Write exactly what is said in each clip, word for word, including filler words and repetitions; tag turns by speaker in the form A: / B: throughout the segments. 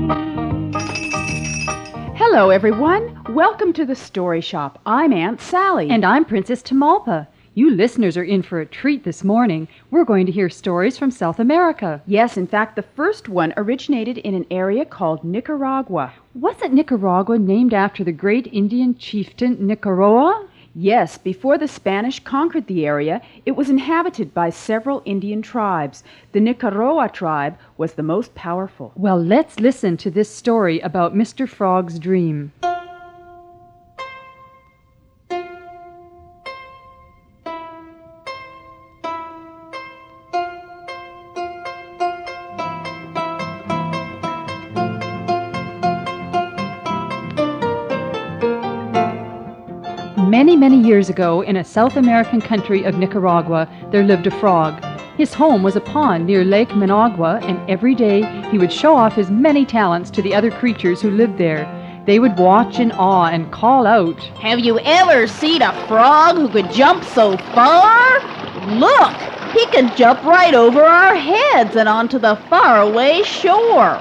A: Hello, everyone. Welcome to the Story Shop. I'm Aunt Sally.
B: And I'm Princess Tamalpa. You listeners are in for a treat this morning. We're going to hear stories from South America.
A: Yes, in fact, the first one originated in an area called Nicaragua.
B: Wasn't Nicaragua named after the great Indian chieftain Nicaragua?
A: Yes, before the Spanish conquered the area, it was inhabited by several Indian tribes. The Nicaragua tribe was the most powerful.
B: Well, let's listen to this story about Mister Frog's dream. Many, many years ago, in a South American country of Nicaragua, there lived a frog. His home was a pond near Lake Managua, and every day he would show off his many talents to the other creatures who lived there. They would watch in awe and call out,
C: "Have you ever seen a frog who could jump so far? Look, he can jump right over our heads and onto the faraway shore."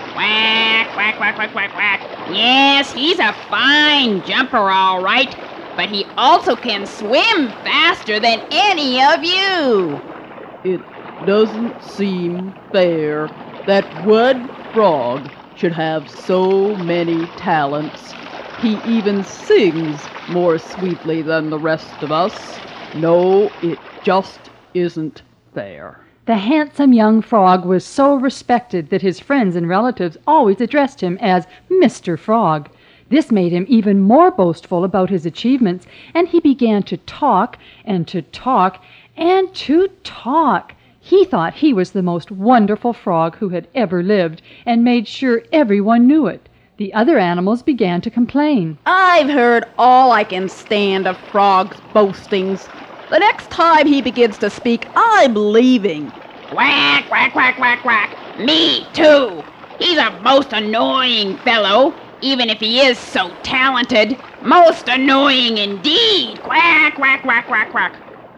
D: Quack, quack, quack, quack, quack, quack. Yes, he's a fine jumper, all right. But he also can swim faster than any of you.
E: It doesn't seem fair that one frog should have so many talents. He even sings more sweetly than the rest of us. No, it just isn't fair.
B: The handsome young frog was so respected that his friends and relatives always addressed him as Mister Frog. This made him even more boastful about his achievements, and he began to talk and to talk and to talk. He thought he was the most wonderful frog who had ever lived, and made sure everyone knew it. The other animals began to complain.
C: "I've heard all I can stand of Frog's boastings. The next time he begins to speak, I'm leaving."
D: Quack, quack, quack, quack, quack. Me too. He's a most annoying fellow, even if he is so talented. Most annoying indeed. Quack, quack, quack, quack, quack.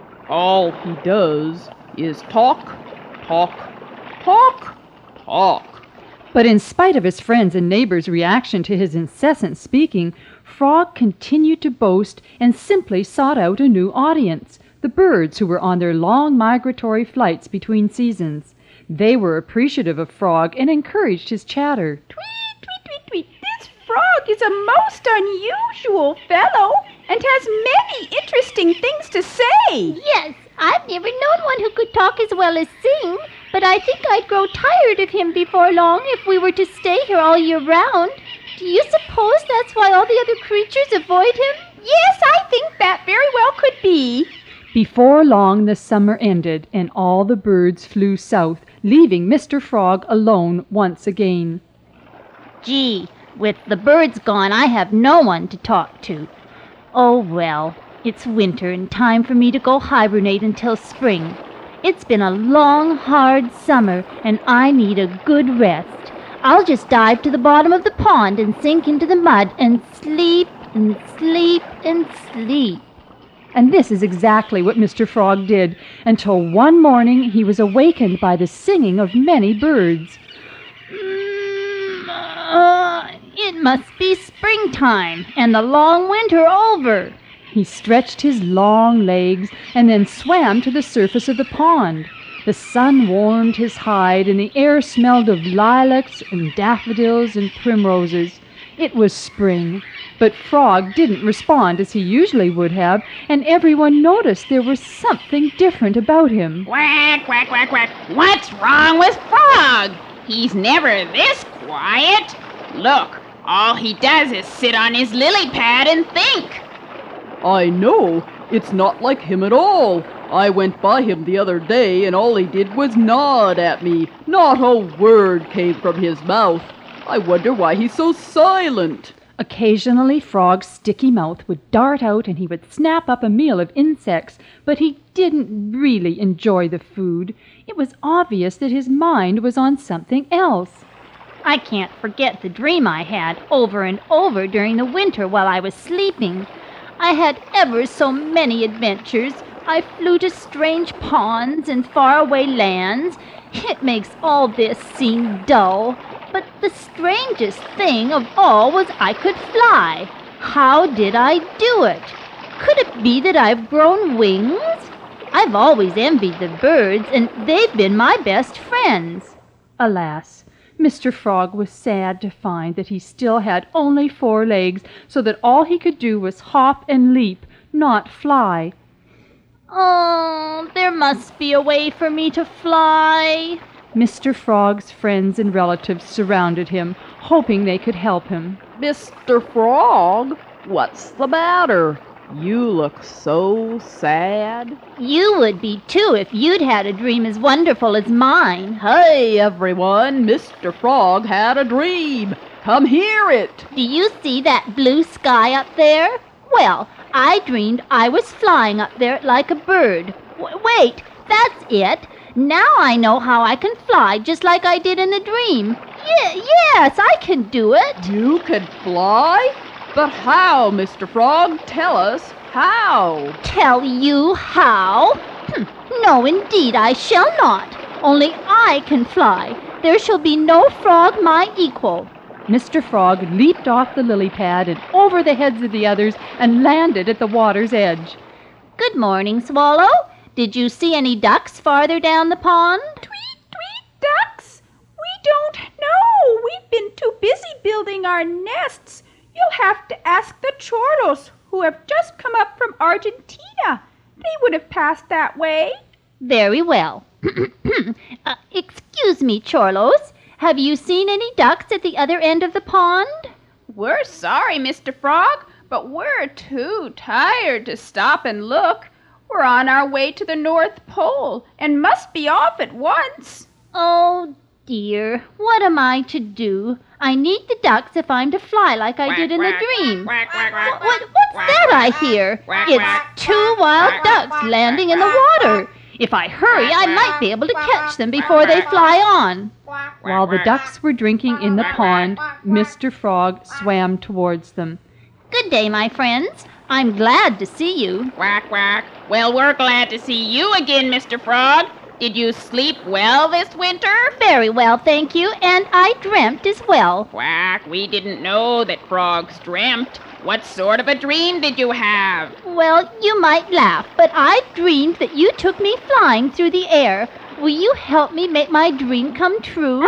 E: All he does is talk, talk, talk, talk.
B: But in spite of his friends' and neighbors' reaction to his incessant speaking, Frog continued to boast and simply sought out a new audience, the birds who were on their long migratory flights between seasons. They were appreciative of Frog and encouraged his chatter.
A: Tweet, tweet, tweet, tweet. This frog is a most unusual fellow and has many interesting things to say.
F: Yes, I've never known one who could talk as well as sing, but I think I'd grow tired of him before long if we were to stay here all year round. Do you suppose that's why all the other creatures avoid him?
A: Yes, I think that very well could be.
B: Before long the summer ended, and all the birds flew south, leaving Mister Frog alone once again.
F: Gee, with the birds gone, I have no one to talk to. Oh well, it's winter and time for me to go hibernate until spring. It's been a long, hard summer, and I need a good rest. I'll just dive to the bottom of the pond and sink into the mud and sleep and sleep and sleep.
B: And this is exactly what Mister Frog did, until one morning he was awakened by the singing of many birds.
F: Mm, uh, it must be springtime and the long winter over.
B: He stretched his long legs and then swam to the surface of the pond. The sun warmed his hide, and the air smelled of lilacs and daffodils and primroses. It was spring, but Frog didn't respond as he usually would have, and everyone noticed there was something different about him.
D: Quack, quack, quack, quack. What's wrong with Frog? He's never this quiet. Look, all he does is sit on his lily pad and think.
E: I know, it's not like him at all. I went by him the other day, and all he did was nod at me. Not a word came from his mouth. I wonder why he's so silent.
B: Occasionally Frog's sticky mouth would dart out and he would snap up a meal of insects, but he didn't really enjoy the food. It was obvious that his mind was on something else.
F: I can't forget the dream I had over and over during the winter while I was sleeping. I had ever so many adventures. I flew to strange ponds and faraway lands. It makes all this seem dull. But the strangest thing of all was I could fly. How did I do it? Could it be that I've grown wings? I've always envied the birds, and they've been my best friends.
B: Alas, Mister Frog was sad to find that he still had only four legs, so that all he could do was hop and leap, not fly.
F: Oh, there must be a way for me to fly.
B: Mister Frog's friends and relatives surrounded him, hoping they could help him.
E: Mister Frog, what's the matter? You look so sad.
F: You would be too if you'd had a dream as wonderful as mine.
E: Hey, everyone, Mister Frog had a dream. Come hear it.
F: Do you see that blue sky up there? Well, I dreamed I was flying up there like a bird. W- wait, that's it. Now I know how I can fly just like I did in the dream. Ye- yes, I can do it.
E: You can fly? But how, Mister Frog? Tell us how.
F: Tell you how? Hm, no, indeed, I shall not. Only I can fly. There shall be no frog my equal.
B: Mister Frog leaped off the lily pad and over the heads of the others and landed at the water's edge.
F: Good morning, Swallow. Did you see any ducks farther down the pond?
A: Tweet, tweet, ducks. We don't know. We've been too busy building our nests. You'll have to ask the Chorlos, who have just come up from Argentina. They would have passed that way.
F: Very well. uh, excuse me, Chorlos. Have you seen any ducks at the other end of the pond?
D: We're sorry, Mister Frog, but we're too tired to stop and look. We're on our way to the North Pole and must be off at once.
F: Oh, dear. What am I to do? I need the ducks if I'm to fly like I did in the dream.
D: Quack, quack, quack,
F: What, what, what's that I hear? It's two wild ducks landing in the water. If I hurry, I might be able to catch them before they fly on.
B: While the ducks were drinking in the pond, Mister Frog swam towards them.
F: Good day, my friends. I'm glad to see you.
D: Quack, quack. Well, we're glad to see you again, Mister Frog. Did you sleep well this winter?
F: Very well, thank you, and I dreamt as well.
D: Quack, we didn't know that frogs dreamt. What sort of a dream did you have?
F: Well, you might laugh, but I dreamed that you took me flying through the air. Will you help me make my dream come true?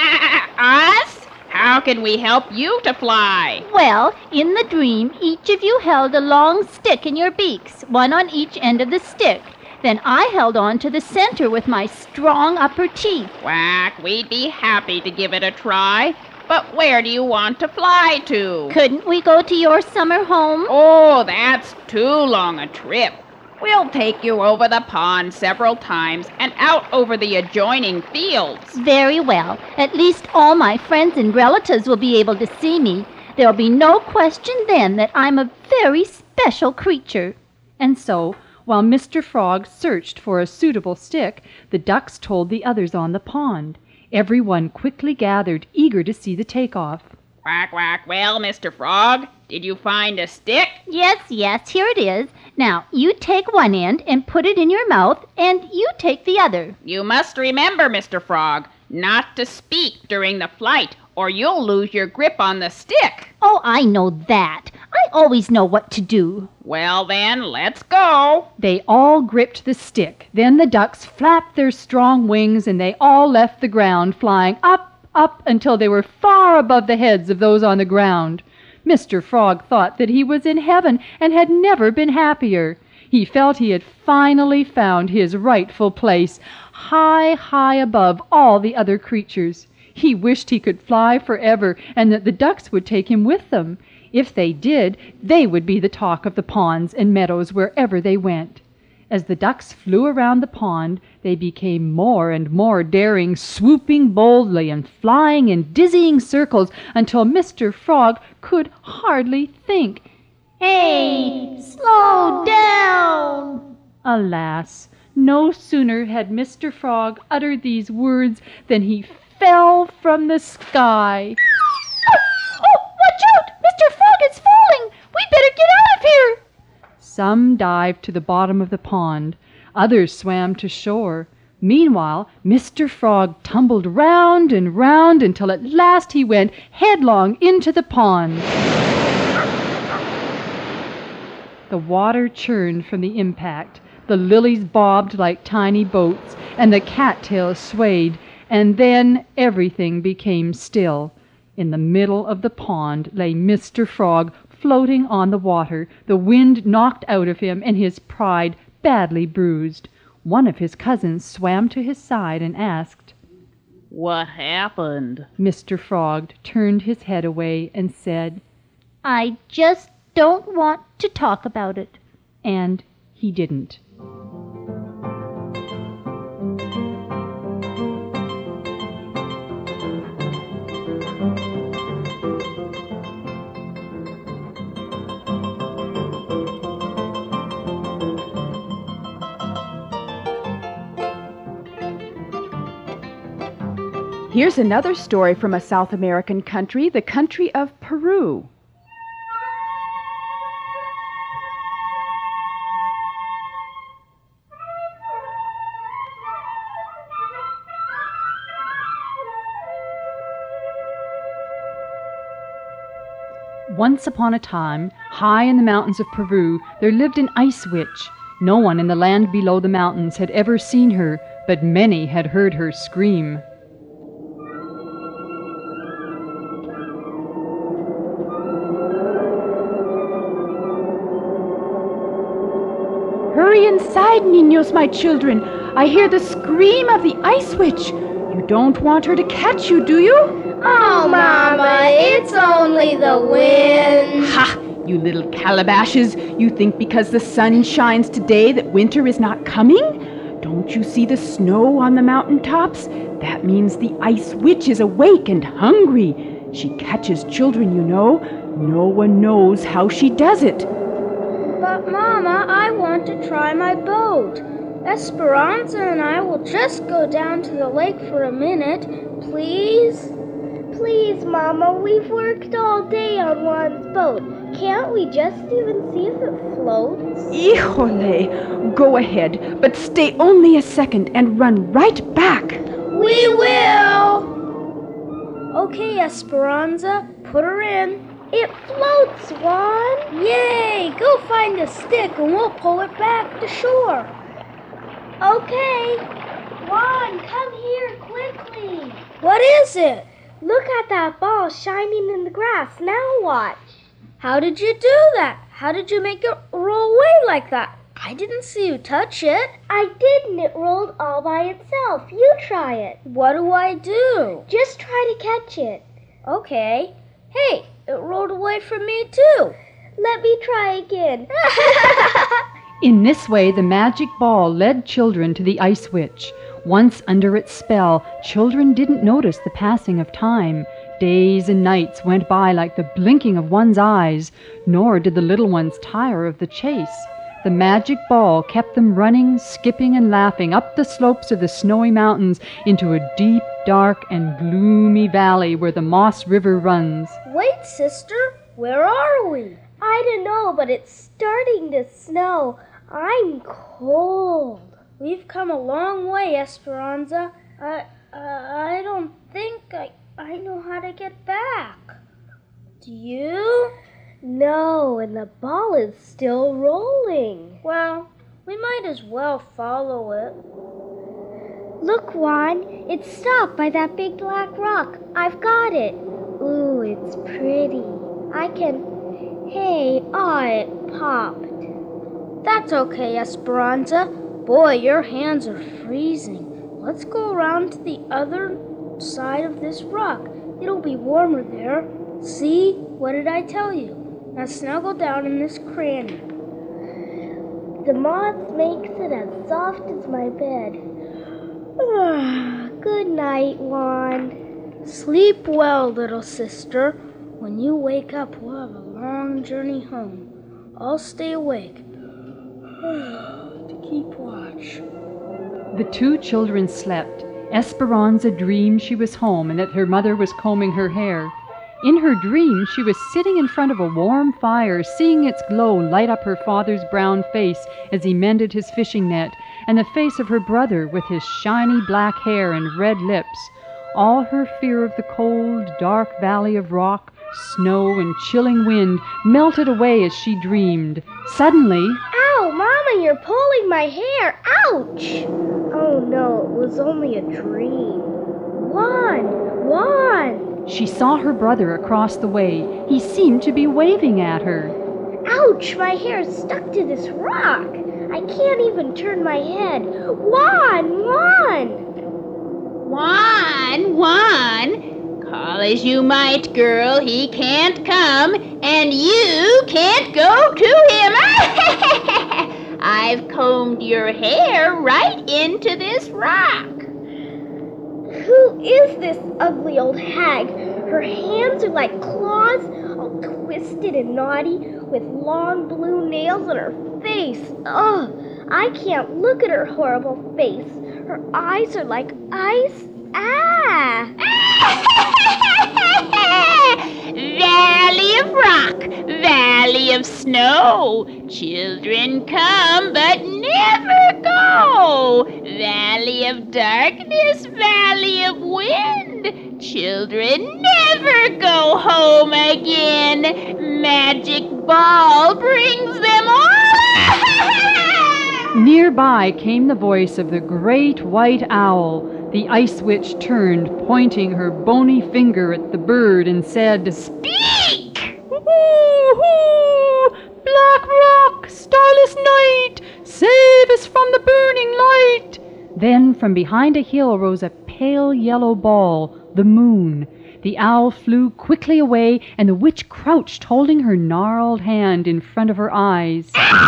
D: Us? How can we help you to fly?
F: Well, in the dream, each of you held a long stick in your beaks, one on each end of the stick. Then I held on to the center with my strong upper teeth.
D: Quack, we'd be happy to give it a try. But where do you want to fly to?
F: Couldn't we go to your summer home?
D: Oh, that's too long a trip. We'll take you over the pond several times and out over the adjoining fields.
F: Very well. At least all my friends and relatives will be able to see me. There'll be no question then that I'm a very special creature.
B: And so, while Mister Frog searched for a suitable stick, the ducks told the others on the pond. Everyone quickly gathered, eager to see the takeoff.
D: Quack, quack. Well, Mister Frog, did you find a stick?
F: Yes, yes, here it is. Now, you take one end and put it in your mouth, and you take the other.
D: You must remember, Mister Frog, not to speak during the flight, or you'll lose your grip on the stick.
F: Oh, I know that. I always know what to do.
D: Well, then, let's go.
B: They all gripped the stick. Then the ducks flapped their strong wings, and they all left the ground, flying up, up, until they were far above the heads of those on the ground. Mister Frog thought that he was in heaven and had never been happier. He felt he had finally found his rightful place, high, high above all the other creatures. He wished he could fly forever and that the ducks would take him with them. If they did, they would be the talk of the ponds and meadows wherever they went. As the ducks flew around the pond, they became more and more daring, swooping boldly and flying in dizzying circles until Mister Frog could hardly think.
F: Hey, slow down!
B: Alas, no sooner had Mister Frog uttered these words than he fell from the sky.
F: Oh, oh, watch out! Mister Frog is falling! We'd better get out of here!
B: Some dived to the bottom of the pond. Others swam to shore. Meanwhile, Mister Frog tumbled round and round until at last he went headlong into the pond. The water churned from the impact, the lilies bobbed like tiny boats, and the cattails swayed, and then everything became still. In the middle of the pond lay Mister Frog, floating on the water, the wind knocked out of him and his pride badly bruised. One of his cousins swam to his side and asked,
C: "What happened?"
B: Mister Frog turned his head away and said,
F: I just don't want to talk about it.
B: and he didn't.
A: Here's another story from a South American country, the country of Peru.
B: Once upon a time, high in the mountains of Peru, there lived an ice witch. No one in the land below the mountains had ever seen her, but many had heard her scream.
A: Hurry inside, niños, my children. I hear the scream of the ice witch. You don't want her to catch you, do you?
G: Oh, Mama, it's only the wind.
A: Ha! You little calabashes. You think because the sun shines today that winter is not coming? Don't you see the snow on the mountain tops? That means the ice witch is awake and hungry. She catches children, you know. No one knows how she does it.
G: But, Mama, I want to try my boat. Esperanza and I will just go down to the lake for a minute, please? Please, Mama, we've worked all day on Juan's boat. Can't we just even see if it floats?
A: Híjole! Go ahead, but stay only a second and run right back.
G: We will! Okay, Esperanza, put her in. It floats, Juan! Yay! Go find a stick and we'll pull it back to shore. Okay. Juan, come here quickly. What is it? Look at that ball shining in the grass. Now watch. How did you do that? How did you make it roll away like that? I didn't see you touch it. I didn't. It rolled all by itself. You try it. What do I do? Just try to catch it. Okay. Hey, it rolled away from me too. Let me try again.
B: In this way, the magic ball led children to the ice witch. Once under its spell, children didn't notice the passing of time. Days and nights went by like the blinking of one's eyes, nor did the little ones tire of the chase. The magic ball kept them running, skipping, and laughing up the slopes of the snowy mountains into a deep, dark, and gloomy valley where the Moss River runs.
G: Wait, sister, where are we? I don't know, but it's starting to snow. I'm cold. We've come a long way, Esperanza. I, uh, I don't think I, I know how to get back. Do you? No, and the ball is still rolling. Well, we might as well follow it. Look, Juan, it's stopped by that big black rock. I've got it. Ooh, it's pretty. I can... Hey, aw, it popped. That's okay, Esperanza. Boy, your hands are freezing. Let's go around to the other side of this rock. It'll be warmer there. See? What did I tell you? Now snuggle down in this cranny. The moss makes it as soft as my bed. Good night, Juan. Sleep well, little sister. When you wake up, we'll have a long journey home. I'll stay awake to keep watch.
B: The two children slept. Esperanza dreamed she was home and that her mother was combing her hair. In her dream, she was sitting in front of a warm fire, seeing its glow light up her father's brown face as he mended his fishing net, and the face of her brother with his shiny black hair and red lips. All her fear of the cold, dark valley of rock, snow, and chilling wind melted away as she dreamed. Suddenly,
G: Ow, Mama, you're pulling my hair. Ouch! Oh no, it was only a dream. Juan! Juan!
B: she saw her brother across the way. He seemed to be waving at her.
G: Ouch, my hair is stuck to this rock. I can't even turn my head. Juan! Juan!
D: Juan, Juan, call as you might, girl, he can't come, and you can't go to him. I've combed your hair right into this rock.
G: Who is this ugly old hag? Her hands are like claws, all twisted and naughty, with long blue nails on her face. Ugh, I can't look at her horrible face. Her eyes are like ice. Ah!
D: Valley of rock, valley of snow, children come but never go. Valley of darkness, valley of wind, children never go home again. Magic ball brings them all.
B: Nearby came the voice of the great white owl. The ice witch turned, pointing her bony finger at the bird, and said,
D: Speak!
B: "Hoo-hoo! Black rock, starless night, save us from the burning light!" Then from behind a hill rose a pale yellow ball, the moon. The owl flew quickly away, and the witch crouched, holding her gnarled hand in front of her eyes.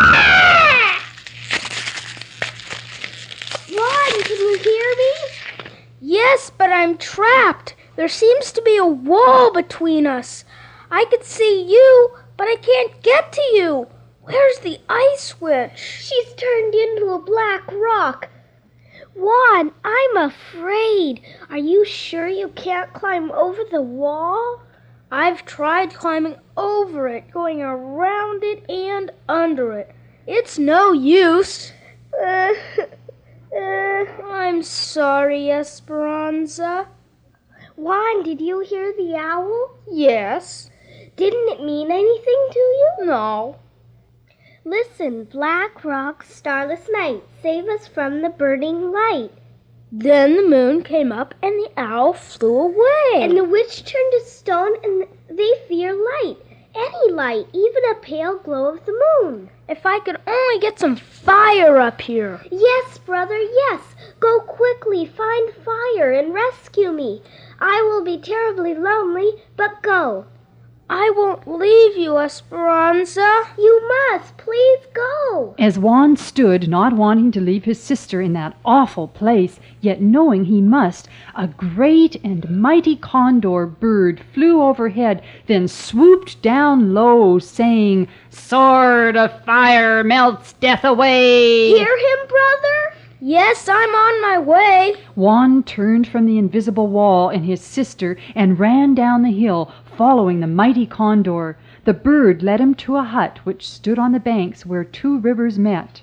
G: Juan, can you hear me? Yes, but I'm trapped. There seems to be a wall between us. I could see you, but I can't get to you. Where's the ice witch? She's turned into a black rock. Juan, I'm afraid. Are you sure you can't climb over the wall? I've tried climbing over it, going around it and under it. It's no use. Uh, uh, I'm sorry, Esperanza. Juan, did you hear the owl? Yes. Didn't it mean anything to you? No. Listen, black rock, starless night, save us from the burning light. Then the moon came up and the owl flew away. And the witch turned to stone and they fear light. Any light, even a pale glow of the moon. If I could only get some fire up here. Yes, brother, yes. Go quickly, find fire and rescue me. I will be terribly lonely, but go. I won't leave you, Esperanza. You must. Please go.
B: As Juan stood, not wanting to leave his sister in that awful place, yet knowing he must, a great and mighty condor bird flew overhead, then swooped down low, saying, "Sword of fire melts death away."
G: Hear him, brother? Yes, I'm on my way.
B: Juan turned from the invisible wall and his sister and ran down the hill, following the mighty condor. The bird led him to a hut which stood on the banks where two rivers met.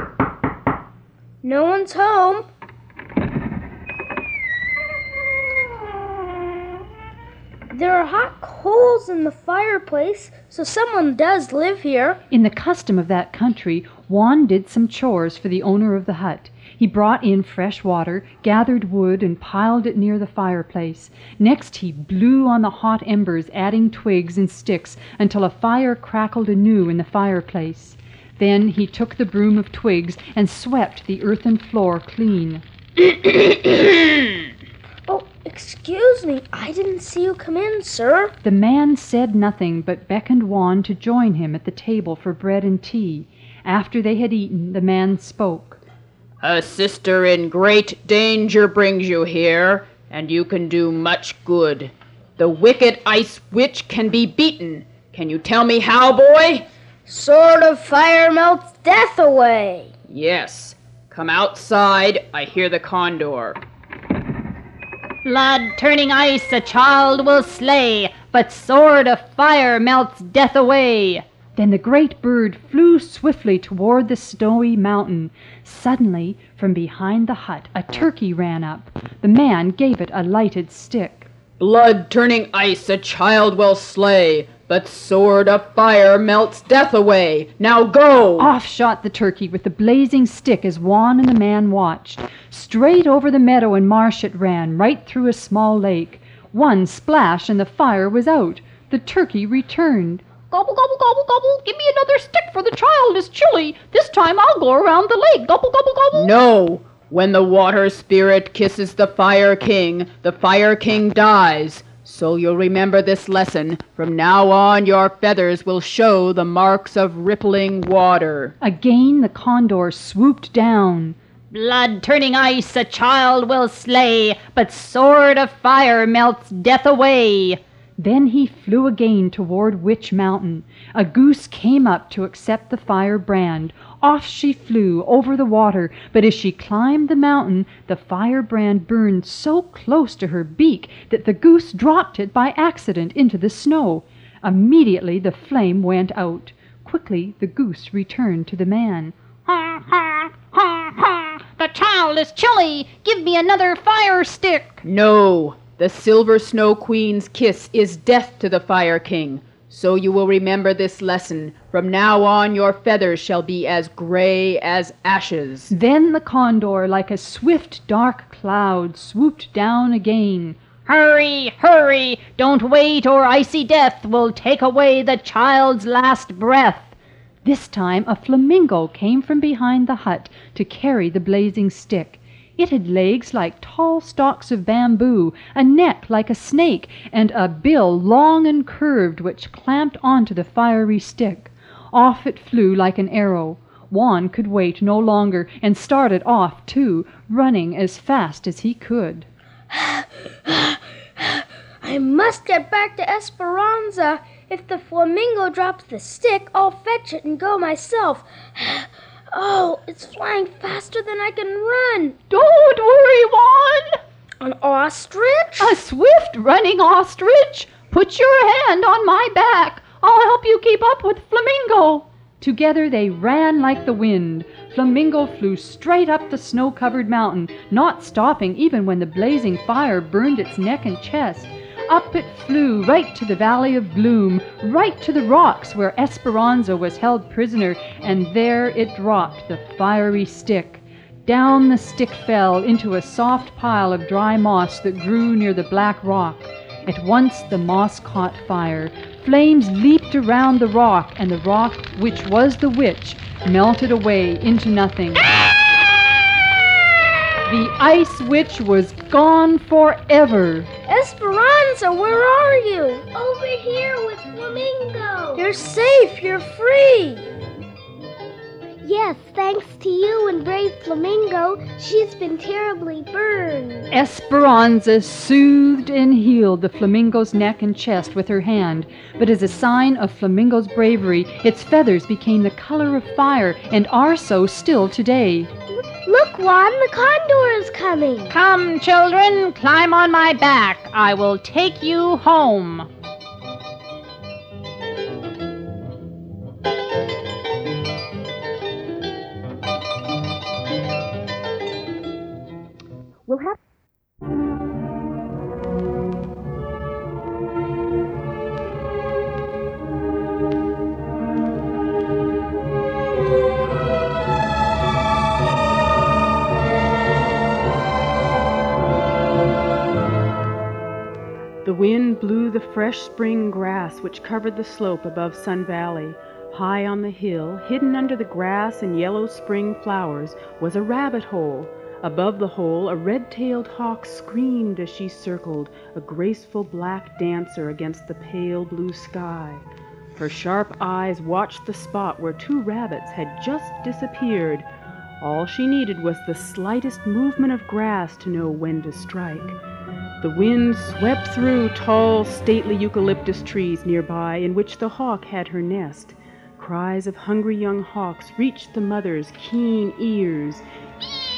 G: No one's home. There are hot coals in the fireplace, so someone does live here.
B: In the custom of that country, Juan did some chores for the owner of the hut. He brought in fresh water, gathered wood, and piled it near the fireplace. Next he blew on the hot embers, adding twigs and sticks until a fire crackled anew in the fireplace. Then he took the broom of twigs and swept the earthen floor clean.
G: Oh, excuse me. I didn't see you come in, sir.
B: The man said nothing, but beckoned Juan to join him at the table for bread and tea. After they had eaten, the man spoke.
D: A sister in great danger brings you here, and you can do much good. The wicked ice witch can be beaten. Can you tell me how, boy?
G: Sword of fire melts death away.
D: Yes. Come outside. I hear the condor.
F: Blood-turning ice a child will slay, but sword of fire melts death away.
B: Then the great bird flew swiftly toward the snowy mountain. Suddenly, from behind the hut, a turkey ran up. The man gave it a lighted stick.
E: Blood-turning ice a child will slay, but sword of fire melts death away. Now go!
B: Off shot the turkey with the blazing stick as Juan and the man watched. Straight over the meadow and marsh it ran, right through a small lake. One splash and the fire was out. The turkey returned.
F: Gobble, gobble, gobble, gobble. Give me another stick, for the child is chilly. This time I'll go around the lake. Gobble, gobble, gobble.
E: No! When the water spirit kisses the Fire King, the Fire King dies. So you'll remember this lesson. From now on, your feathers will show the marks of rippling water.
B: Again the condor swooped down.
F: Blood-turning ice a child will slay, but sword of fire melts death away.
B: Then he flew again toward Witch Mountain. A goose came up to accept the firebrand. Off she flew over the water, but as she climbed the mountain, the firebrand burned so close to her beak that the goose dropped it by accident into the snow. Immediately the flame went out. Quickly the goose returned to the man.
F: Ha, ha, ha, ha. The child is chilly. Give me another fire stick.
E: No! The Silver Snow Queen's kiss is death to the Fire King. So you will remember this lesson. From now on your feathers shall be as gray as ashes.
B: Then the condor, like a swift dark cloud, swooped down again.
F: Hurry, hurry. Don't wait, or icy death will take away the child's last breath.
B: This time a flamingo came from behind the hut to carry the blazing stick. It had legs like tall stalks of bamboo, a neck like a snake, and a bill long and curved which clamped onto the fiery stick. Off it flew like an arrow. Juan could wait no longer and started off too, running as fast as he could.
G: I must get back to Esperanza. If the flamingo drops the stick, I'll fetch it and go myself. Oh, it's flying faster than I can run.
B: Don't worry, Juan.
G: An ostrich?
B: A swift running ostrich. Put your hand on my back. I'll help you keep up with Flamingo. Together they ran like the wind. Flamingo flew straight up the snow-covered mountain, not stopping even when the blazing fire burned its neck and chest. Up it flew, right to the Valley of Gloom, right to the rocks where Esperanza was held prisoner, and there it dropped the fiery stick. Down the stick fell into a soft pile of dry moss that grew near the black rock. At once the moss caught fire. Flames leaped around the rock, and the rock, which was the witch, melted away into nothing. The ice witch was gone forever.
G: Esperanza, where are you?
H: Over here with Flamingo.
G: You're safe, you're free.
H: Yes, thanks to you and brave Flamingo, she's been terribly burned.
B: Esperanza soothed and healed the flamingo's neck and chest with her hand, but as a sign of Flamingo's bravery, its feathers became the color of fire and are so still today.
H: Look, Juan, the condor is coming.
F: Come, children, climb on my back. I will take you home.
B: We'll have
I: The wind blew the fresh spring grass which covered the slope above Sun Valley. High on the hill, hidden under the grass and yellow spring flowers, was a rabbit hole. Above the hole, a red-tailed hawk screamed as she circled, a graceful black dancer against the pale blue sky. Her sharp eyes watched the spot where two rabbits had just disappeared. All she needed was the slightest movement of grass to know when to strike. The wind swept through tall, stately eucalyptus trees nearby in which the hawk had her nest. Cries of hungry young hawks reached the mother's keen ears.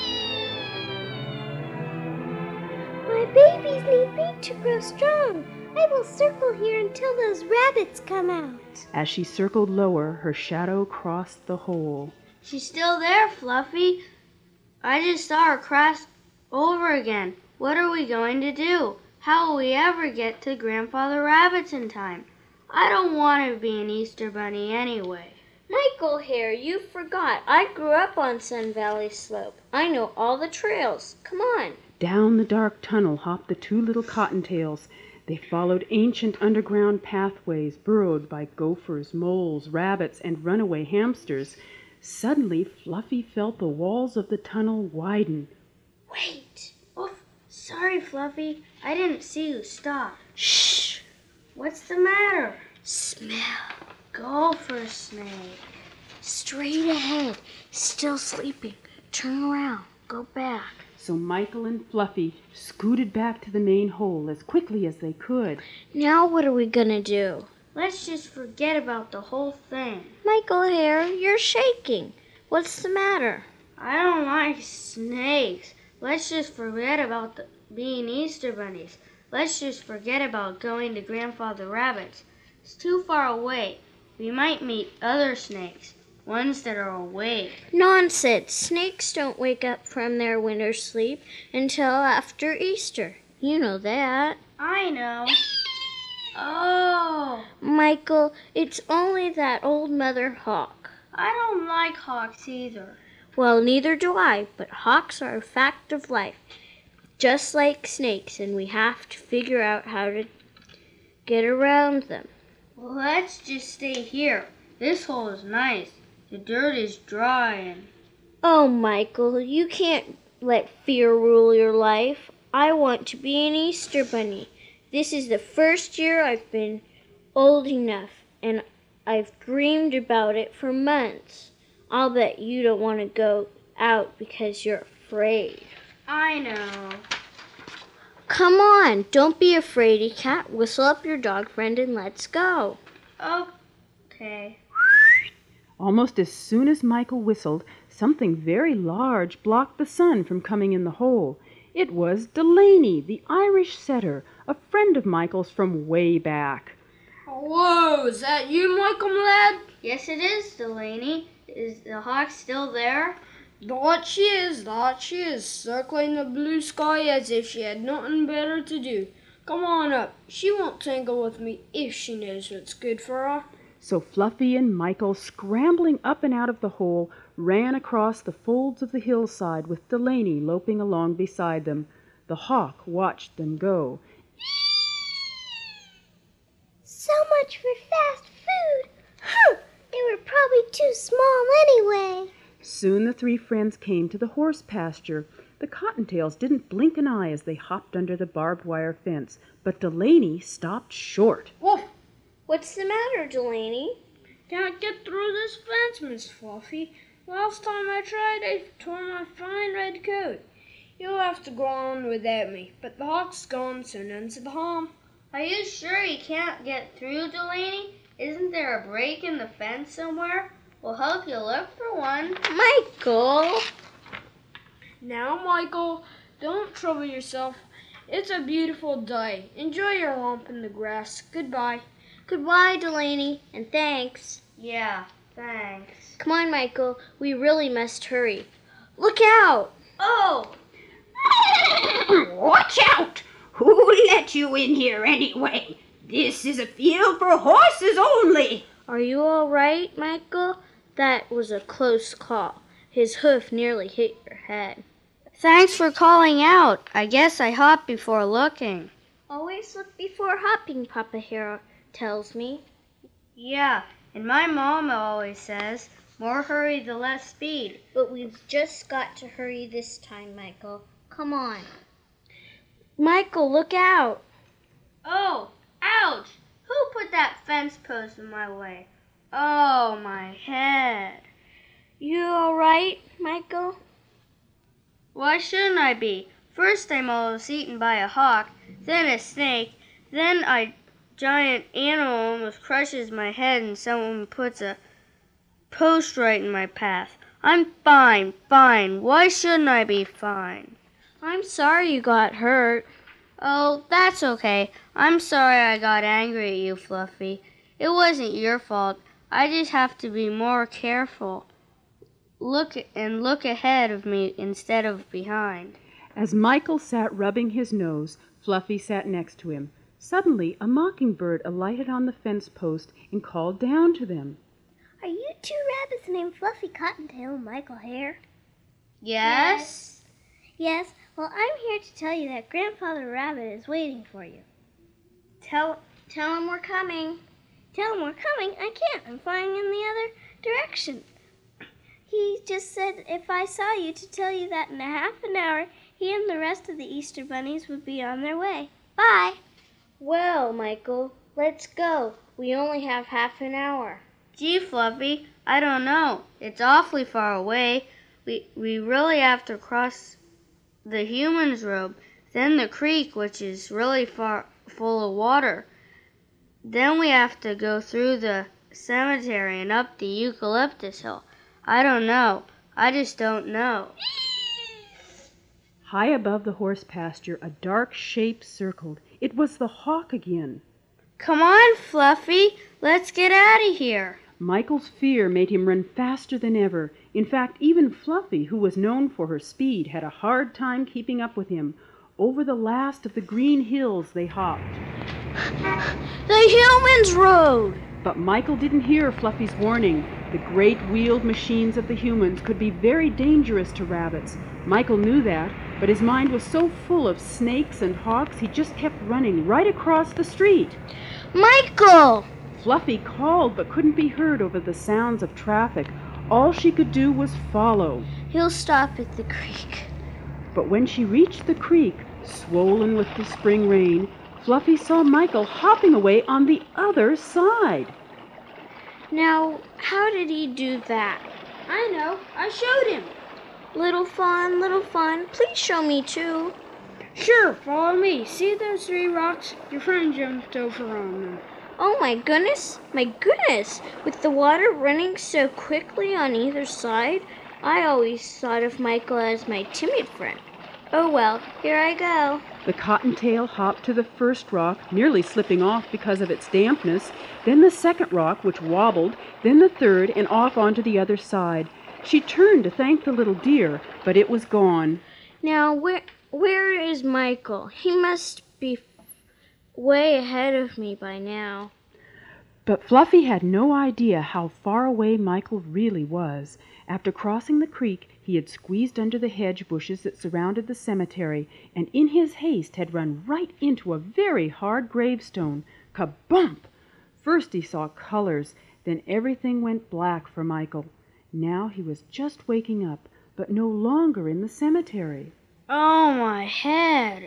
H: My babies need meat to grow strong. I will circle here until those rabbits come out.
I: As she circled lower, her shadow crossed the hole.
G: She's still there, Fluffy. I just saw her cross over again. What are we going to do? How will we ever get to Grandfather Rabbit's in time? I don't want to be an Easter Bunny anyway.
J: Michael here, you forgot. I grew up on Sun Valley Slope. I know all the trails. Come on.
I: Down the dark tunnel hopped the two little cottontails. They followed ancient underground pathways burrowed by gophers, moles, rabbits, and runaway hamsters. Suddenly, Fluffy felt the walls of the tunnel widen.
G: Wait. Oh, sorry, Fluffy. I didn't see you stop.
J: Shh.
G: What's the matter?
J: Smell.
G: Gopher snake.
J: Straight ahead. Still sleeping. Turn around. Go back.
I: So Michael and Fluffy scooted back to the main hole as quickly as they could.
J: Now what are we gonna do?
G: Let's just forget about the whole thing.
J: Michael Hare, you're shaking. What's the matter?
G: I don't like snakes. Let's just forget about the, being Easter bunnies. Let's just forget about going to Grandfather Rabbit's. It's too far away. We might meet other snakes, ones that are awake.
J: Nonsense. Snakes don't wake up from their winter sleep until after Easter. You know that.
G: I know. Oh.
J: Michael, it's only that old mother hawk.
G: I don't like hawks either.
J: Well, neither do I, but hawks are a fact of life, just like snakes, and we have to figure out how to get around them.
G: Well, let's just stay here. This hole is nice. The dirt is dry and...
J: Oh, Michael, you can't let fear rule your life. I want to be an Easter bunny. This is the first year I've been old enough, and I've dreamed about it for months. I'll bet you don't want to go out because you're afraid.
G: I know.
J: Come on, don't be a fraidy cat. Whistle up your dog friend and let's go.
G: Okay.
I: Almost as soon as Michael whistled, something very large blocked the sun from coming in the hole. It was Delaney, the Irish setter, a friend of Michael's from way back.
K: Hello, is that you, Michael, my lad?
G: Yes, it is, Delaney. Is the hawk still there?
K: That she is, that she is, circling the blue sky as if she had nothing better to do. Come on up. She won't tangle with me if she knows what's good for her.
I: So Fluffy and Michael, scrambling up and out of the hole, ran across the folds of the hillside with Delaney loping along beside them. The hawk watched them go.
H: So much for fast food. Huh, they were probably too small anyway.
I: Soon the three friends came to the horse pasture. The Cottontails didn't blink an eye as they hopped under the barbed wire fence, but Delaney stopped short.
K: Woof!
J: What's the matter, Delaney?
K: Can't get through this fence, Miss Fluffy. Last time I tried, I tore my fine red coat. You'll have to go on without me, but the hawk's gone, so none's the harm.
G: Are you sure you can't get through, Delaney? Isn't there a break in the fence somewhere? We'll help you look for one.
J: Michael!
K: Now, Michael, don't trouble yourself. It's a beautiful day. Enjoy your romp in the grass. Goodbye.
J: Goodbye, Delaney, and thanks.
G: Yeah, thanks.
J: Come on, Michael. We really must hurry. Look out!
G: Oh!
D: Watch out! Who let you in here anyway? This is a field for horses only.
J: Are you all right, Michael? That was a close call. His hoof nearly hit your head.
G: Thanks for calling out. I guess I hopped before looking.
J: Always look before hopping, Papa Hero tells me.
G: Yeah, and my mom always says, more hurry the less speed.
J: But we've just got to hurry this time, Michael. Come on. Michael, look out.
G: Oh, ouch! Who put that fence post in my way? Oh, my head.
J: You all right, Michael?
G: Why shouldn't I be? First I'm almost eaten by a hawk, then a snake, then a giant animal almost crushes my head and someone puts a post right in my path. I'm fine, fine. Why shouldn't I be fine?
J: I'm sorry you got hurt.
G: Oh, that's okay.
J: I'm sorry I got angry at you, Fluffy. It wasn't your fault. I just have to be more careful. Look and look ahead of me instead of behind.
I: As Michael sat rubbing his nose, Fluffy sat next to him. Suddenly, a mockingbird alighted on the fence post and called down to them.
H: Are you two rabbits named Fluffy Cottontail and Michael Hare?
J: Yes?
H: Yes, well, I'm here to tell you that Grandfather Rabbit is waiting for you.
J: Tell, tell him we're coming.
H: Tell him we're coming? I can't. I'm flying in the other direction. He just said if I saw you to tell you that in a half an hour, he and the rest of the Easter bunnies would be on their way. Bye.
J: Well, Michael, let's go. We only have half an hour. Gee, Fluffy, I don't know. It's awfully far away. We we really have to cross the Humans Road, then the creek, which is really far full of water. Then we have to go through the cemetery and up the eucalyptus hill. I don't know. I just don't know.
I: High above the horse pasture, a dark shape circled. It was the hawk again.
J: Come on, Fluffy. Let's get out of here.
I: Michael's fear made him run faster than ever. In fact, even Fluffy, who was known for her speed, had a hard time keeping up with him. Over the last of the green hills they hopped.
J: The Humans Road!
I: But Michael didn't hear Fluffy's warning. The great wheeled machines of the humans could be very dangerous to rabbits. Michael knew that, but his mind was so full of snakes and hawks he just kept running right across the street.
J: Michael!
I: Fluffy called but couldn't be heard over the sounds of traffic. All she could do was follow.
J: He'll stop at the creek.
I: But when she reached the creek, swollen with the spring rain, Fluffy saw Michael hopping away on the other side.
J: Now, how did he do that?
K: I know. I showed him.
J: Little Fawn, Little Fawn, please show me too.
K: Sure, follow me. See those three rocks? Your friend jumped over on them.
J: Oh my goodness, my goodness. With the water running so quickly on either side, I always thought of Michael as my timid friend. Oh well, here I go.
I: The cottontail hopped to the first rock, nearly slipping off because of its dampness, then the second rock, which wobbled, then the third, and off onto the other side. She turned to thank the little deer, but it was gone.
J: Now, where where is Michael? He must be way ahead of me by now.
I: But Fluffy had no idea how far away Michael really was. After crossing the creek, he had squeezed under the hedge bushes that surrounded the cemetery, and in his haste had run right into a very hard gravestone. Kabump! First he saw colors, then everything went black for Michael. Now he was just waking up, but no longer in the cemetery.
J: Oh, my head.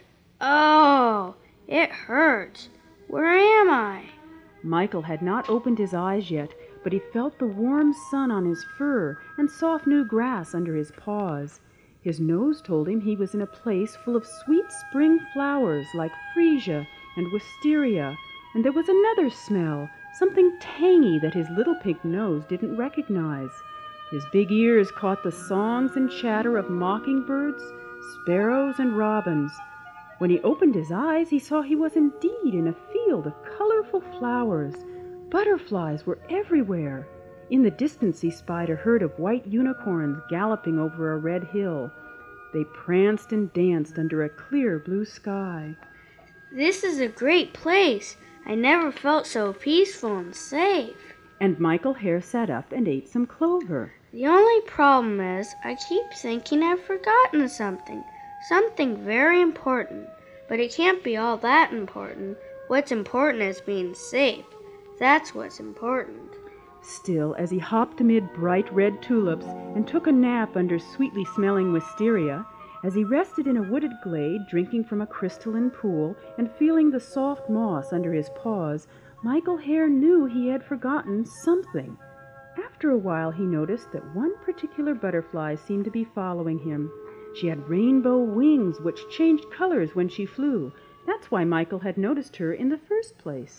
J: Oh, it hurts. Where am I?
I: Michael had not opened his eyes yet, but he felt the warm sun on his fur and soft new grass under his paws. His nose told him he was in a place full of sweet spring flowers like freesia and wisteria, and there was another smell, something tangy that his little pink nose didn't recognize. His big ears caught the songs and chatter of mockingbirds, sparrows, and robins. When he opened his eyes, he saw he was indeed in a field of colorful flowers. Butterflies were everywhere. In the distance he spied a herd of white unicorns galloping over a red hill. They pranced and danced under a clear blue sky.
J: This is a great place. I never felt so peaceful and safe.
I: And Michael Hare sat up and ate some clover.
J: The only problem is I keep thinking I've forgotten something. Something very important. But it can't be all that important. What's important is being safe. That's what's important.
I: Still, as he hopped amid bright red tulips and took a nap under sweetly smelling wisteria, as he rested in a wooded glade drinking from a crystalline pool and feeling the soft moss under his paws, Michael Hare knew he had forgotten something. After a while he noticed that one particular butterfly seemed to be following him. She had rainbow wings which changed colors when she flew. That's why Michael had noticed her in the first place.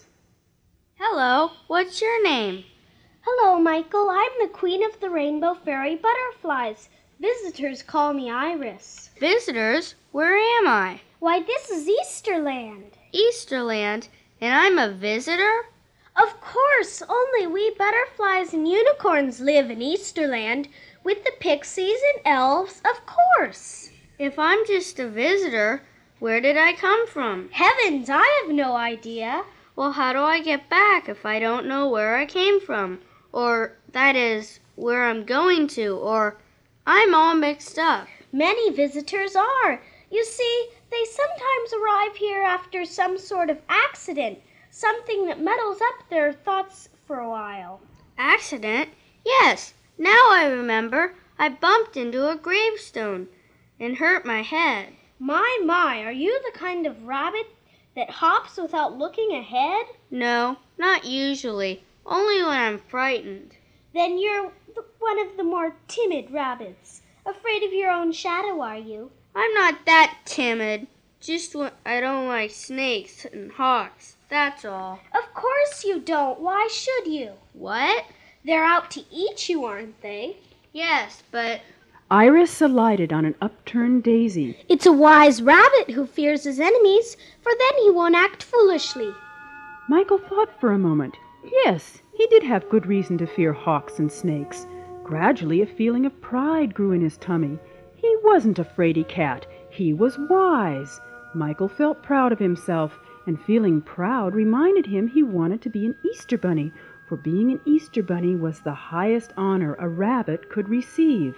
J: Hello, what's your name?
H: Hello, Michael. I'm the queen of the rainbow fairy butterflies. Visitors call me Iris.
J: Visitors? Where am I?
H: Why, this is Easterland.
J: Easterland, and I'm a visitor?
G: Of course, only we butterflies and unicorns live in Easterland with the pixies and elves, of course.
J: If I'm just a visitor, where did I come from?
G: Heavens, I have no idea.
J: Well, how do I get back if I don't know where I came from? Or, that is, where I'm going to, or I'm all mixed up.
G: Many visitors are. You see, they sometimes arrive here after some sort of accident, something that muddles up their thoughts for a while.
J: Accident? Yes, now I remember. I bumped into a gravestone and hurt my head.
G: My, my, are you the kind of rabbit that hops without looking ahead?
J: No, not usually. Only when I'm frightened.
G: Then you're the, one of the more timid rabbits. Afraid of your own shadow, are you?
J: I'm not that timid. Just when I don't like snakes and hawks, that's all.
G: Of course you don't. Why should you?
J: What?
G: They're out to eat you, aren't they?
J: Yes, but...
I: Iris alighted on an upturned daisy.
G: It's a wise rabbit who fears his enemies, for then he won't act foolishly.
I: Michael thought for a moment. Yes, he did have good reason to fear hawks and snakes. Gradually, a feeling of pride grew in his tummy. He wasn't a fraidy cat. He was wise. Michael felt proud of himself, and feeling proud reminded him he wanted to be an Easter bunny, for being an Easter bunny was the highest honor a rabbit could receive.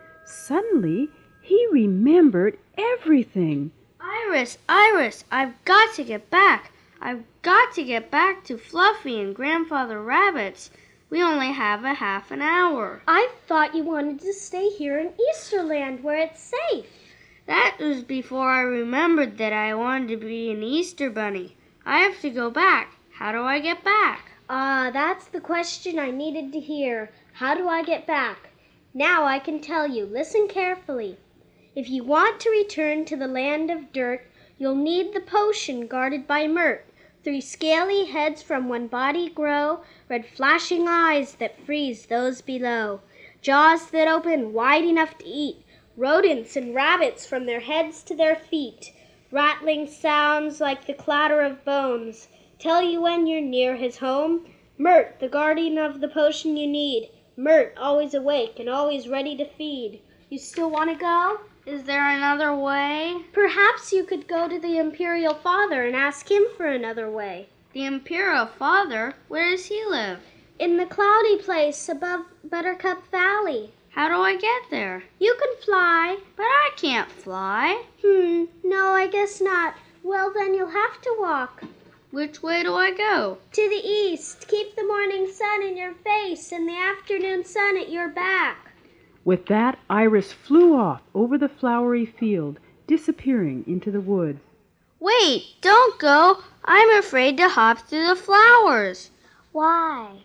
I: Suddenly, he remembered everything.
J: Iris, Iris, I've got to get back. I've got to get back to Fluffy and Grandfather Rabbit's. We only have a half an hour.
G: I thought you wanted to stay here in Easterland where it's safe.
J: That was before I remembered that I wanted to be an Easter bunny. I have to go back. How do I get back?
G: Ah, that's the question I needed to hear. How do I get back? Now I can tell you. Listen carefully. If you want to return to the land of dirt, you'll need the potion guarded by Mert. Three scaly heads from one body grow, red flashing eyes that freeze those below, jaws that open wide enough to eat, rodents and rabbits from their heads to their feet, rattling sounds like the clatter of bones, tell you when you're near his home. Mert, the guardian of the potion you need, Mert, always awake and always ready to feed. You still want to go?
J: Is there another way?
G: Perhaps you could go to the Imperial Father and ask him for another way.
J: The Imperial Father? Where does he live?
G: In the cloudy place above Buttercup Valley.
J: How do I get there?
G: You can fly.
J: But I can't fly.
G: Hmm, no, I guess not. Well, then you'll have to walk.
J: Which way do I go?
G: To the east. Keep the morning sun in your face and the afternoon sun at your back.
I: With that, Iris flew off over the flowery field, disappearing into the woods.
J: Wait, don't go. I'm afraid to hop through the flowers.
G: Why?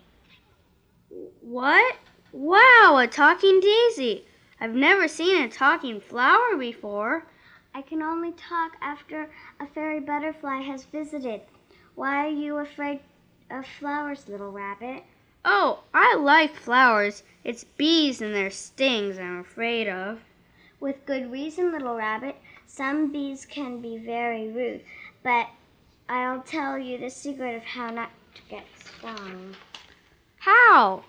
J: What? Wow, a talking daisy. I've never seen a talking flower before.
H: I can only talk after a fairy butterfly has visited. Why are you afraid of flowers, little rabbit?
J: Oh, I like flowers. It's bees and their stings I'm afraid of.
H: With good reason, little rabbit. Some bees can be very rude, but I'll tell you the secret of how not to get stung.
J: How?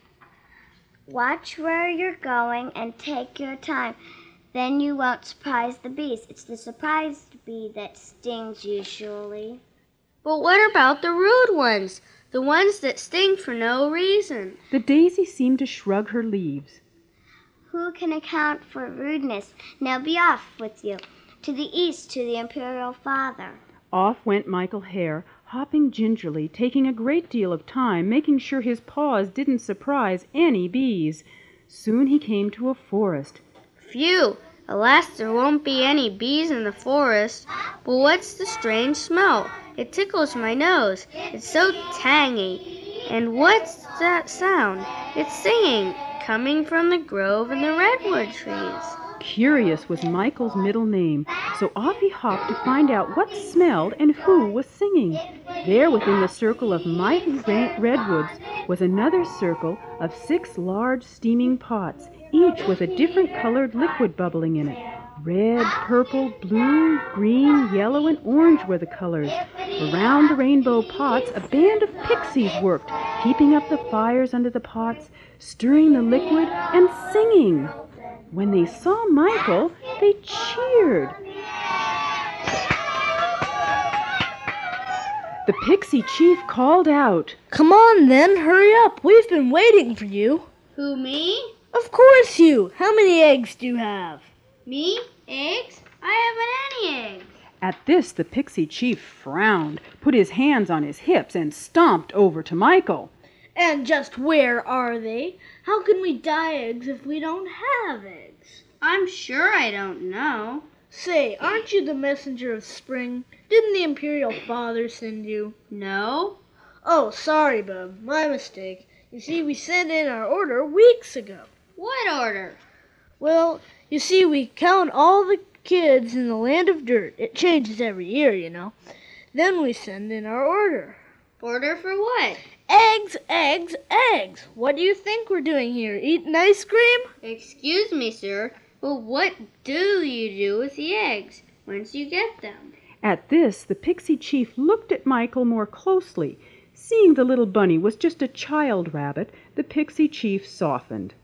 H: Watch where you're going and take your time. Then you won't surprise the bees. It's the surprised bee that stings usually.
J: But what about the rude ones? The ones that sting for no reason?
I: The daisy seemed to shrug her leaves.
H: Who can account for rudeness? Now be off with you. To the east, to the Imperial Father.
I: Off went Michael Hare, hopping gingerly, taking a great deal of time, making sure his paws didn't surprise any bees. Soon he came to a forest.
J: Phew! Alas, there won't be any bees in the forest. But what's the strange smell? It tickles my nose. It's so tangy. And what's that sound? It's singing, coming from the grove and the redwood trees.
I: Curious was Michael's middle name, so off he hopped to find out what smelled and who was singing. There within the circle of mighty redwoods was another circle of six large steaming pots, each with a different colored liquid bubbling in it. Red, purple, blue, green, yellow, and orange were the colors. Around the rainbow pots, a band of pixies worked, heaping up the fires under the pots, stirring the liquid, and singing. When they saw Michael, they cheered. The pixie chief called out,
L: "Come on then, hurry up. We've been waiting for you."
J: Who, me?
L: Of course you. How many eggs do you have?
J: Me? Eggs? I haven't any eggs.
I: At this, the pixie chief frowned, put his hands on his hips, and stomped over to Michael.
L: And just where are they? How can we dye eggs if we don't have eggs?
J: I'm sure I don't know.
L: Say, aren't you the messenger of spring? Didn't the Imperial Father send you?
J: No.
L: Oh, sorry, bub. My mistake. You see, we sent in our order weeks ago.
J: What order?
L: Well, you see, we count all the kids in the land of dirt. It changes every year, you know. Then we send in our order.
J: Order for what?
L: Eggs, eggs, eggs. What do you think we're doing here? Eating ice cream?
J: Excuse me, sir, but what do you do with the eggs once you get them?
I: At this, the pixie chief looked at Michael more closely. Seeing the little bunny was just a child rabbit, the pixie chief softened.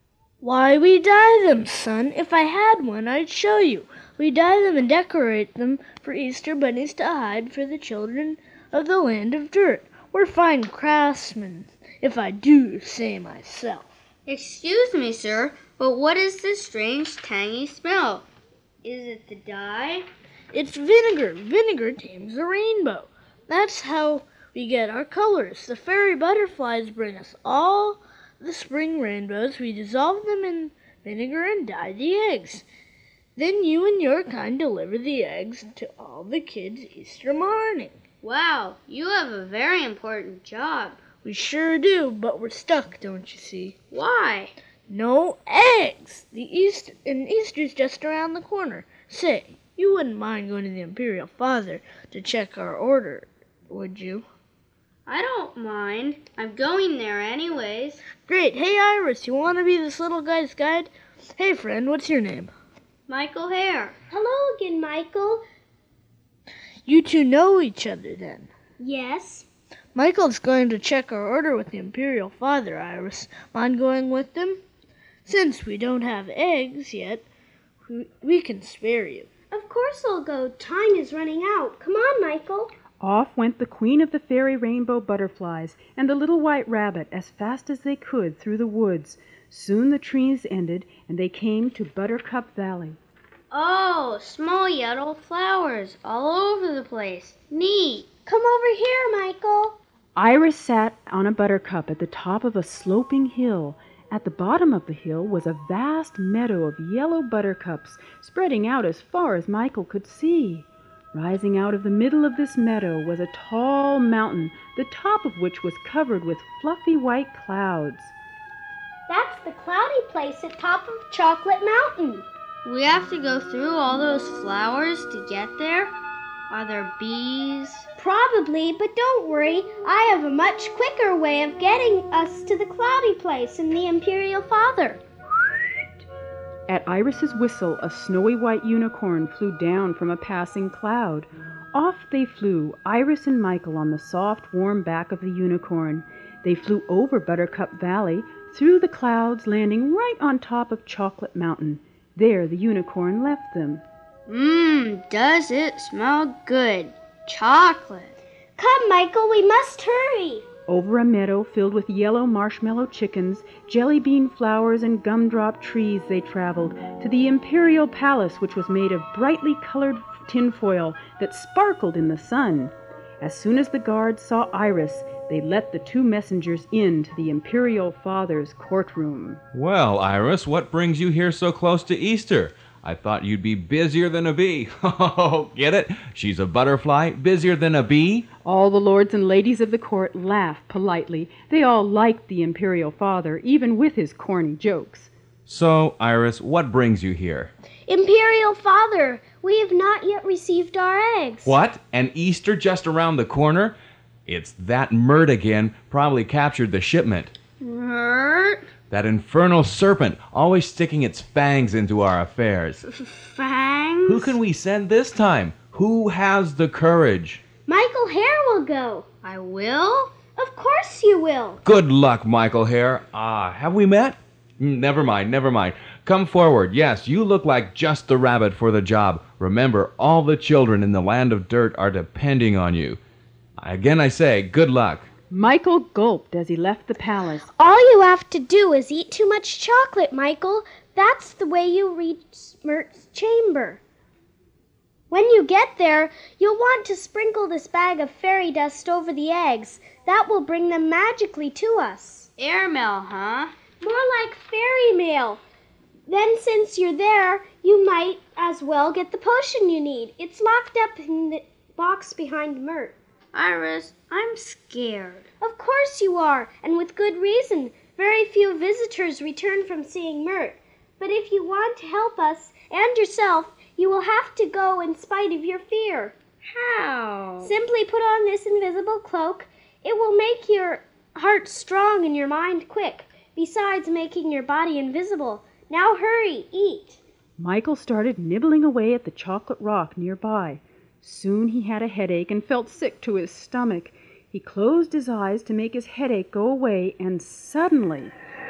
L: Why, we dye them, son. If I had one, I'd show you. We dye them and decorate them for Easter bunnies to hide for the children of the land of dirt. We're fine craftsmen, if I do say myself.
J: Excuse me, sir, but what is this strange tangy smell? Is it the dye?
L: It's vinegar. Vinegar tames the rainbow. That's how we get our colors. The fairy butterflies bring us all the spring rainbows. We dissolve them in vinegar and dye the eggs. Then you and your kind deliver the eggs to all the kids Easter morning.
J: Wow, you have a very important job.
L: We sure do, but we're stuck, don't you see?
J: Why?
L: No eggs. The Easter and Easter's just around the corner. Say, you wouldn't mind going to the Imperial Father to check our order, would you?
J: I don't mind. I'm going there anyways.
L: Great. Hey, Iris, you want to be this little guy's guide? Hey, friend, what's your name?
J: Michael Hare.
G: Hello again, Michael.
L: You two know each other, then?
G: Yes.
L: Michael's going to check our order with the Imperial Father, Iris. Mind going with them? Since we don't have eggs yet, we, we can spare you.
G: Of course I'll go. Time is running out. Come on, Michael.
I: Off went the queen of the fairy rainbow butterflies and the little white rabbit as fast as they could through the woods. Soon the trees ended, and they came to Buttercup Valley.
J: Oh, small yellow flowers all over the place. Neat.
G: Come over here, Michael.
I: Iris sat on a buttercup at the top of a sloping hill. At the bottom of the hill was a vast meadow of yellow buttercups, spreading out as far as Michael could see. Rising out of the middle of this meadow was a tall mountain, the top of which was covered with fluffy white clouds.
G: That's the cloudy place at top of Chocolate Mountain.
J: We have to go through all those flowers to get there? Are there bees?
G: Probably, but don't worry. I have a much quicker way of getting us to the cloudy place and the Imperial Father.
I: At Iris's whistle, a snowy white unicorn flew down from a passing cloud. Off they flew, Iris and Michael on the soft, warm back of the unicorn. They flew over Buttercup Valley, through the clouds, landing right on top of Chocolate Mountain. There the unicorn left them.
J: Mmm, does it smell good? Chocolate.
G: Come, Michael, we must hurry.
I: Over a meadow filled with yellow marshmallow chickens, jelly bean flowers, and gumdrop trees they traveled to the imperial palace, which was made of brightly colored tinfoil that sparkled in the sun. As soon as the guards saw Iris, they let the two messengers into the imperial father's courtroom.
M: Well, Iris, what brings you here so close to Easter? I thought you'd be busier than a bee. Oh, get it? She's a butterfly, busier than a bee?
I: All the lords and ladies of the court laughed politely. They all liked the imperial father, even with his corny jokes.
M: So, Iris, what brings you here?
G: Imperial Father, we have not yet received our eggs.
M: What? And Easter just around the corner? It's that Mert again. Probably captured the shipment.
J: Mert?
M: That infernal serpent, always sticking its fangs into our affairs.
G: Fangs?
M: Who can we send this time? Who has the courage?
G: Michael Hare will go.
H: I will?
G: Of course you will.
M: Good luck, Michael Hare. Ah, have we met? Mm, Never mind, never mind. Come forward. Yes, you look like just the rabbit for the job. Remember, all the children in the land of dirt are depending on you. Again I say, good luck.
I: Michael gulped as he left the palace.
G: All you have to do is eat too much chocolate, Michael. That's the way you reach Smirt's chamber. When you get there, you'll want to sprinkle this bag of fairy dust over the eggs. That will bring them magically to us.
H: Airmail, huh?
G: More like fairy mail. Then since you're there, you might as well get the potion you need. It's locked up in the box behind Mert.
H: Iris, I'm scared.
G: Of course you are, and with good reason. Very few visitors return from seeing Mert. But if you want to help us and yourself, you will have to go in spite of your fear.
H: How?
G: Simply put on this invisible cloak. It will make your heart strong and your mind quick, besides making your body invisible. Now hurry, eat.
I: Michael started nibbling away at the chocolate rock nearby. Soon he had a headache and felt sick to his stomach. He closed his eyes to make his headache go away, and suddenly...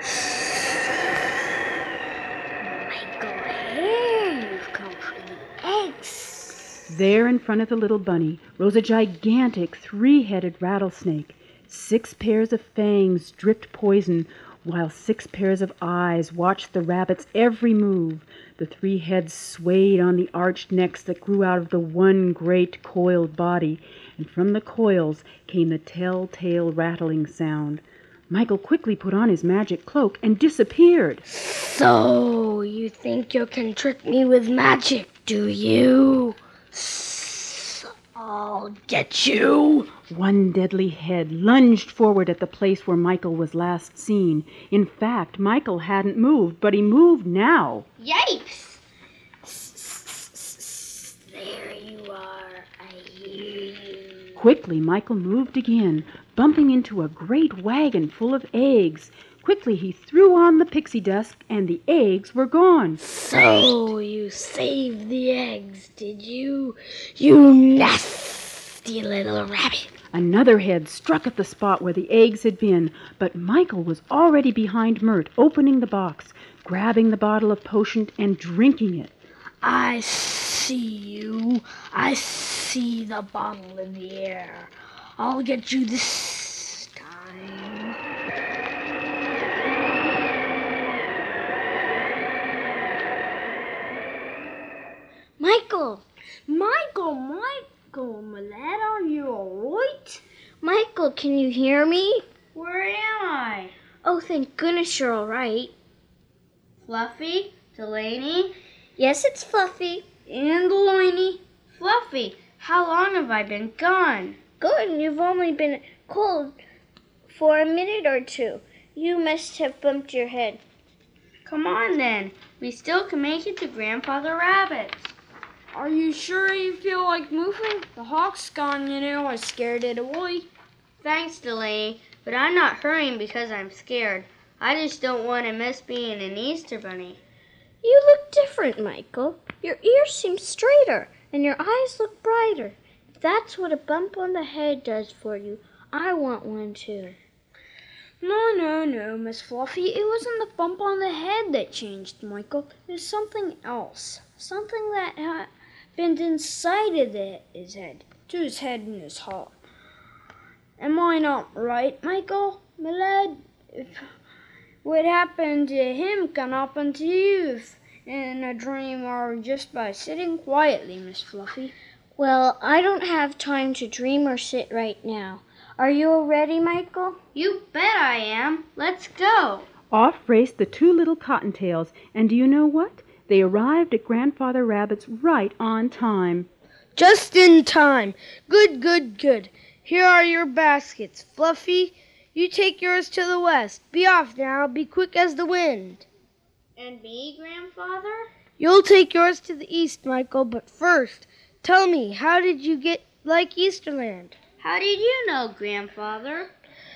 G: Michael Hare, you've come for the eggs.
I: There in front of the little bunny rose a gigantic three-headed rattlesnake. Six pairs of fangs dripped poison, while six pairs of eyes watched the rabbit's every move. The three heads swayed on the arched necks that grew out of the one great coiled body, and from the coils came the telltale rattling sound. Michael quickly put on his magic cloak and disappeared.
L: So, you think you can trick me with magic, do you? I'll get you.
I: One deadly head lunged forward at the place where Michael was last seen. In fact, Michael hadn't moved, but he moved now.
H: Yipes!
L: There you are. I hear you.
I: Quickly, Michael moved again, bumping into a great wagon full of eggs. Quickly, he threw on the pixie dust, and the eggs were gone.
L: So, you saved the eggs, did you? You nasty little rabbit.
I: Another head struck at the spot where the eggs had been, but Michael was already behind Mert, opening the box, grabbing the bottle of potion, and drinking it.
L: I see you. I see the bottle in the air. I'll get you this time.
G: Michael!
K: Michael, Michael, my lad, are you alright?
G: Michael, can you hear me?
H: Where am I?
G: Oh, thank goodness you're all right.
H: Fluffy? Delaney?
G: Yes, it's Fluffy.
H: And Delaney? Fluffy, how long have I been gone?
G: Good, you've only been cold for a minute or two. You must have bumped your head.
H: Come on then. We still can make it to Grandfather Rabbit's.
K: Are you sure you feel like moving? The hawk's gone, you know. I scared it away.
H: Thanks, Delaney, but I'm not hurrying because I'm scared. I just don't want to miss being an Easter Bunny.
G: You look different, Michael. Your ears seem straighter, and your eyes look brighter. If that's what a bump on the head does for you, I want one too.
K: No, no, no, Miss Fluffy. It wasn't the bump on the head that changed, Michael. It was something else. Something that happened inside of the, his head, to his head and his heart. Am I not right, Michael, my lad? If what happened to him can happen to you if in a dream or just by sitting quietly, Miss Fluffy.
G: Well, I don't have time to dream or sit right now. Are you all ready, Michael?
H: You bet I am. Let's go.
I: Off raced the two little cottontails, and do you know what? They arrived at Grandfather Rabbit's right on time.
L: Just in time. Good, good, good. Here are your baskets. Fluffy, you take yours to the west. Be off now. Be quick as the wind.
H: And me, Grandfather?
L: You'll take yours to the east, Michael, but first, tell me, how did you get like Easterland?
H: How did you know, Grandfather?
L: I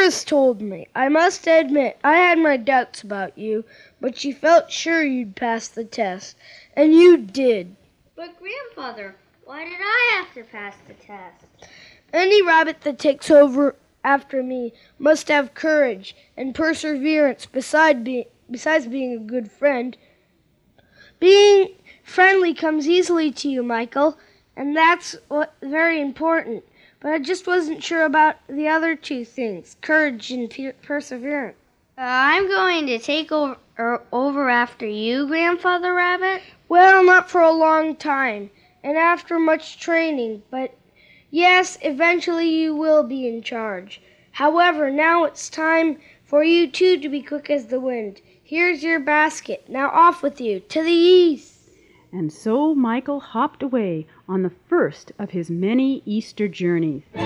L: Doris told me. I must admit, I had my doubts about you, but she felt sure you'd pass the test. And you did.
J: But Grandfather, why did I have to pass the test?
L: Any rabbit that takes over after me must have courage and perseverance beside be- besides being a good friend. Being friendly comes easily to you, Michael, and that's what very important. But I just wasn't sure about the other two things, courage and per- perseverance.
J: Uh, I'm going to take over, er, over after you, Grandfather Rabbit.
L: Well, not for a long time, and after much training, but yes, eventually you will be in charge. However, now it's time for you two to be quick as the wind. Here's your basket. Now off with you, to the east.
I: And so Michael hopped away on the first of his many Easter journeys.